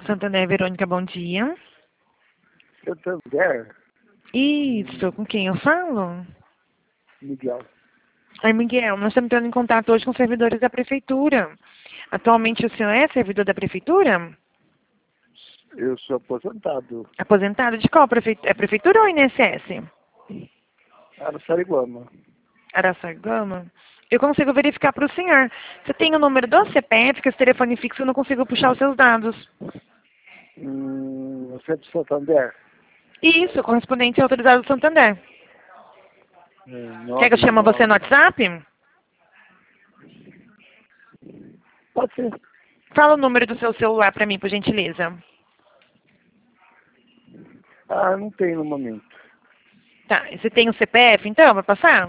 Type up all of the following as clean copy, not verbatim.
Santander, Verônica, bom dia. Santander, Isso, com quem eu falo? Miguel. Oi, Miguel, nós estamos entrando em contato hoje com servidores da Prefeitura. Atualmente o senhor é servidor da Prefeitura? Eu sou aposentado. Aposentado de qual prefeitura? É Prefeitura ou INSS? Araçariguama. Araçarigama? Eu consigo verificar para o senhor. Você tem o número do CPF, que esse telefone fixo eu não consigo puxar os seus dados. Você é de Santander? Isso, correspondente autorizado do Santander. Quer que eu chame você no 99. WhatsApp? Pode ser. Fala o número do seu celular para mim, por gentileza. Não tem no momento. Tá, e você tem o CPF então, vai passar?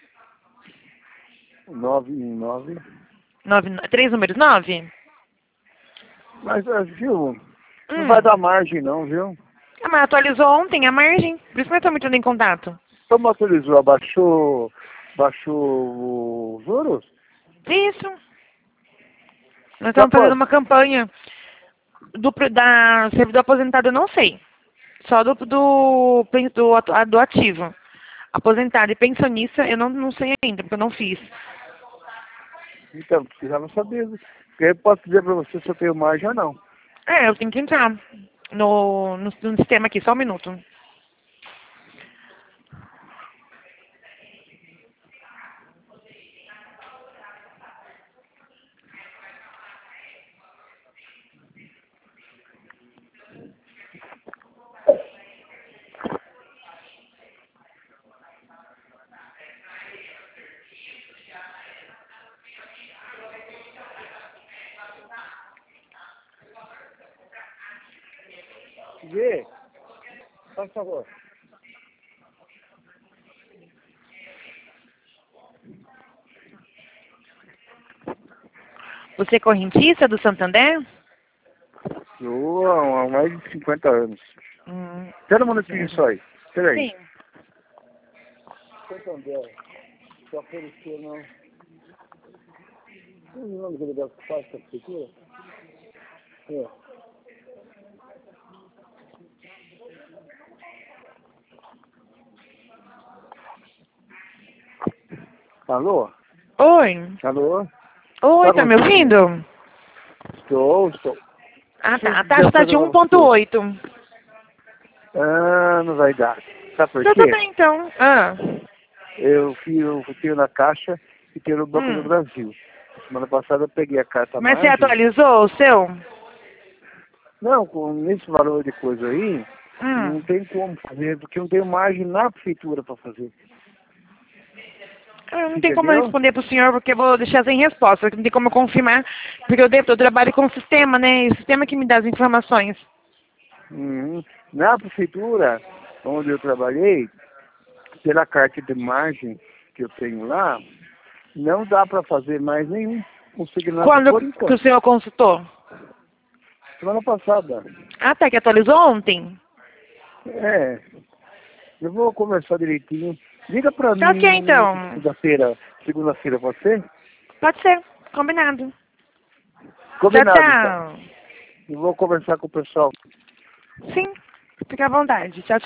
99. Três números 9? Mas, viu, não vai dar margem não, viu? Ah, mas atualizou ontem a margem, por isso que nós estamos entrando em contato. Como atualizou? Baixou os juros? Isso. Nós estamos fazendo uma campanha da servidor aposentado, eu não sei. Só do ativo. Aposentado e pensionista, eu não sei ainda, porque eu não fiz. Então, precisava saber. Porque eu posso dizer para você se eu tenho margem ou não. Eu tenho que entrar no sistema aqui, só um minuto. Vê, faz favor. Você é correntista do Santander? Eu há mais de 50 anos. Espera um minutinho só aí. Espera aí. Sim. Santander, se oferecer não. Não é o nome do negócio que faz essa prefeitura? É. Alô? Oi. Alô? Oi, tá me ouvindo? Estou. Ah, tá. A taxa está de 1,8. Não vai dar. Sabe por quê? Tudo bem, então. Eu tenho na Caixa e tenho no Banco do Brasil. Semana passada eu peguei a carta Mas você margem. atualizou o seu? Não, com esse valor de coisa aí, não tem como fazer, porque eu não tenho margem na prefeitura para fazer. Não tem como eu responder para o senhor, porque eu vou deixar sem resposta. Não tem como eu confirmar, porque eu trabalho com o sistema, né? E o sistema que me dá as informações. Na prefeitura, onde eu trabalhei, pela carta de margem que eu tenho lá, não dá para fazer mais nenhum consignado por enquanto. Quando que o senhor consultou? Semana passada. Ah, tá, que atualizou ontem. Eu vou conversar direitinho. Liga pra mim. Tá ok, então. Segunda-feira, pode ser? Pode ser, combinado. Combinado, Tchau, então. tchau. Eu vou conversar com o pessoal. Sim, fica à vontade. Tchau, tchau.